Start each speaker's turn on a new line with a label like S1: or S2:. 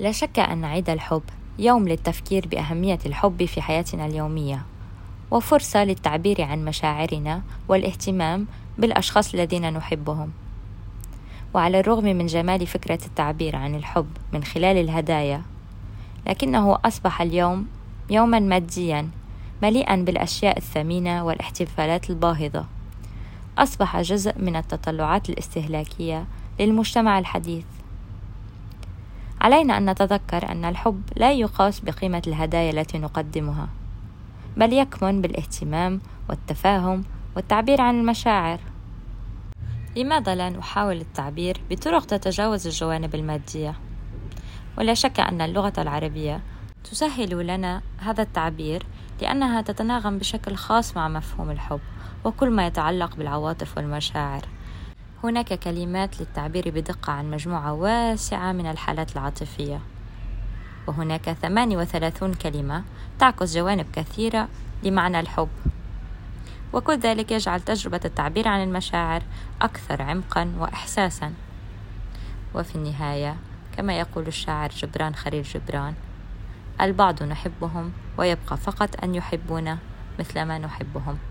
S1: لا شك أن عيد الحب يوم للتفكير بأهمية الحب في حياتنا اليومية، وفرصة للتعبير عن مشاعرنا والاهتمام بالأشخاص الذين نحبهم. وعلى الرغم من جمال فكرة التعبير عن الحب من خلال الهدايا، لكنه أصبح اليوم يوما ماديا مليئا بالأشياء الثمينة والاحتفالات الباهظة. أصبح جزء من التطلعات الاستهلاكية للمجتمع الحديث. علينا أن نتذكر أن الحب لا يقاس بقيمة الهدايا التي نقدمها، بل يكمن بالاهتمام والتفاهم والتعبير عن المشاعر. لماذا لا نحاول التعبير بطرق تتجاوز الجوانب المادية؟ ولا شك أن اللغة العربية تسهل لنا هذا التعبير، لأنها تتناغم بشكل خاص مع مفهوم الحب وكل ما يتعلق بالعواطف والمشاعر. هناك كلمات للتعبير بدقة عن مجموعة واسعة من الحالات العاطفية، وهناك 38 كلمة تعكس جوانب كثيرة لمعنى الحب، وكل ذلك يجعل تجربة التعبير عن المشاعر أكثر عمقا وإحساسا. وفي النهاية، كما يقول الشاعر جبران خليل جبران: البعض نحبهم ويبقى فقط أن يحبونا مثل ما نحبهم.